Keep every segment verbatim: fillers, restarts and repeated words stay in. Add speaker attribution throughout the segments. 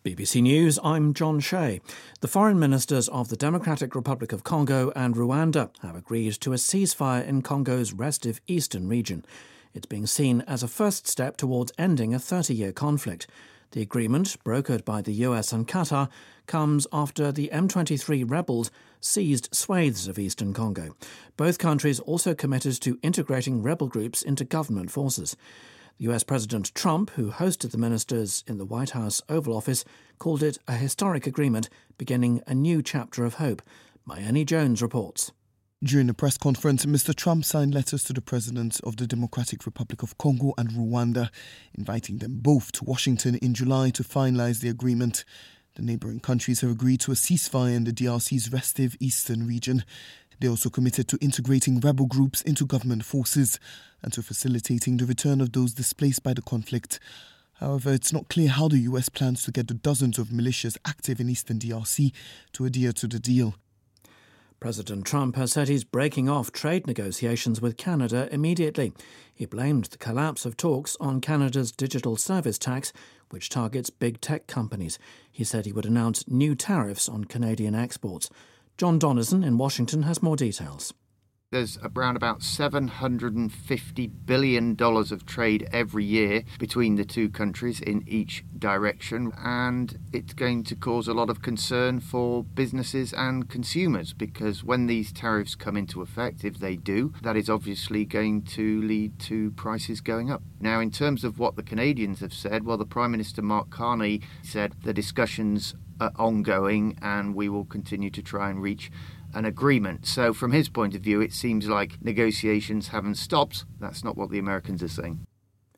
Speaker 1: B B C News, I'm John Shea. The foreign ministers of the Democratic Republic of Congo and Rwanda have agreed to a ceasefire in Congo's restive eastern region. It's being seen as a first step towards ending a thirty-year conflict. The agreement, brokered by the U S and Qatar, comes after the M twenty-three rebels seized swathes of eastern Congo. Both countries also committed to integrating rebel groups into government forces. U S President Trump, who hosted the ministers in the White House Oval Office, called it a historic agreement beginning a new chapter of hope. Mayeni Jones reports.
Speaker 2: During a press conference, Mister Trump signed letters to the presidents of the Democratic Republic of Congo and Rwanda, inviting them both to Washington in July to finalise the agreement. The neighbouring countries have agreed to a ceasefire in the D R C's restive eastern region. They also committed to integrating rebel groups into government forces and to facilitating the return of those displaced by the conflict. However, it's not clear how the U S plans to get the dozens of militias active in eastern D R C to adhere to the deal.
Speaker 1: President Trump has said he's breaking off trade negotiations with Canada immediately. He blamed the collapse of talks on Canada's digital service tax, which targets big tech companies. He said he would announce new tariffs on Canadian exports. John Donison in Washington has more details.
Speaker 3: There's around about seven hundred fifty billion dollars of trade every year between the two countries in each direction, and it's going to cause a lot of concern for businesses and consumers, because when these tariffs come into effect, if they do, that is obviously going to lead to prices going up. Now, in terms of what the Canadians have said, well, the Prime Minister Mark Carney said the discussions are ongoing and we will continue to try and reach an agreement. So from his point of view, it seems like negotiations haven't stopped. That's not what the Americans are saying.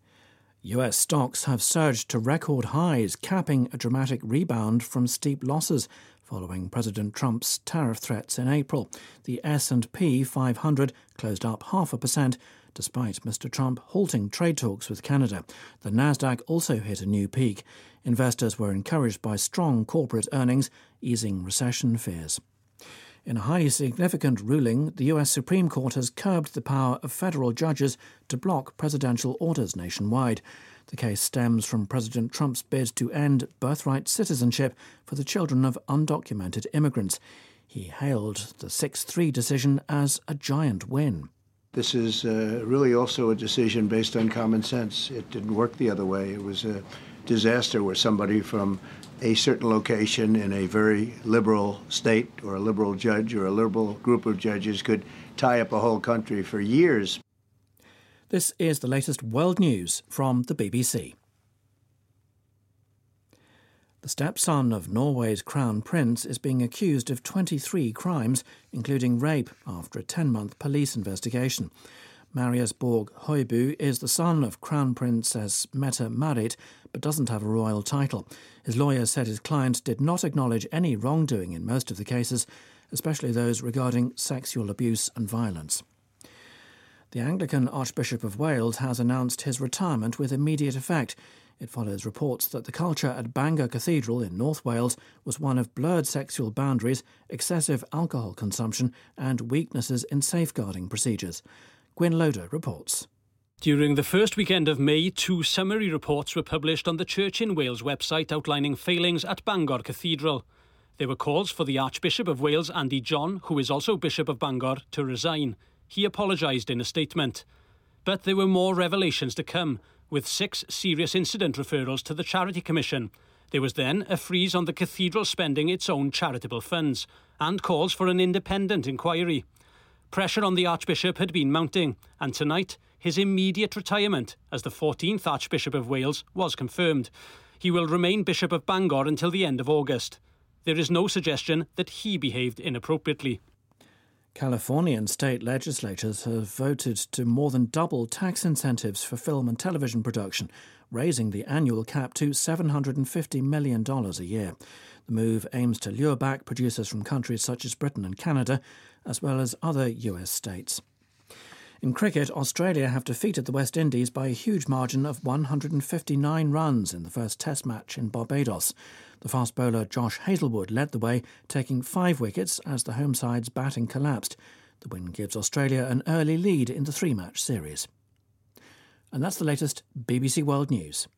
Speaker 1: U S stocks have surged to record highs, capping a dramatic rebound from steep losses following President Trump's tariff threats in April. The S and P five hundred closed up half a percent, despite Mister Trump halting trade talks with Canada. The Nasdaq also hit a new peak. Investors were encouraged by strong corporate earnings, easing recession fears. In a highly significant ruling, the U S Supreme Court has curbed the power of federal judges to block presidential orders nationwide. The case stems from President Trump's bid to end birthright citizenship for the children of undocumented immigrants. He hailed the six three decision as a giant win.
Speaker 4: This is uh, really also a decision based on common sense. It didn't work the other way. It was a disaster where somebody from a certain location in a very liberal state or a liberal judge or a liberal group of judges could tie up a whole country for years.
Speaker 1: This is the latest world news from the B B C. The stepson of Norway's crown prince is being accused of twenty-three crimes, including rape, after a ten-month police investigation. Marius Borg Høibu is the son of Crown Princess Mette-Marit, but doesn't have a royal title. His lawyer said his client did not acknowledge any wrongdoing in most of the cases, especially those regarding sexual abuse and violence. The Anglican Archbishop of Wales has announced his retirement with immediate effect. It follows reports that the culture at Bangor Cathedral in North Wales was one of blurred sexual boundaries, excessive alcohol consumption and weaknesses in safeguarding procedures. Gwyn Loader reports.
Speaker 5: During the first weekend of May, two summary reports were published on the Church in Wales website outlining failings at Bangor Cathedral. There were calls for the Archbishop of Wales, Andy John, who is also Bishop of Bangor, to resign. He apologised in a statement. But there were more revelations to come, with six serious incident referrals to the Charity Commission. There was then a freeze on the cathedral spending its own charitable funds, and calls for an independent inquiry. Pressure on the Archbishop had been mounting, and tonight his immediate retirement as the fourteenth Archbishop of Wales was confirmed. He will remain Bishop of Bangor until the end of August. There is no suggestion that he behaved inappropriately.
Speaker 1: Californian state legislators have voted to more than double tax incentives for film and television production, raising the annual cap to seven hundred fifty million dollars a year. The move aims to lure back producers from countries such as Britain and Canada, as well as other U S states. In cricket, Australia have defeated the West Indies by a huge margin of one hundred fifty-nine runs in the first Test match in Barbados. The fast bowler Josh Hazlewood led the way, taking five wickets as the home side's batting collapsed. The win gives Australia an early lead in the three-match series. And that's the latest B B C World News.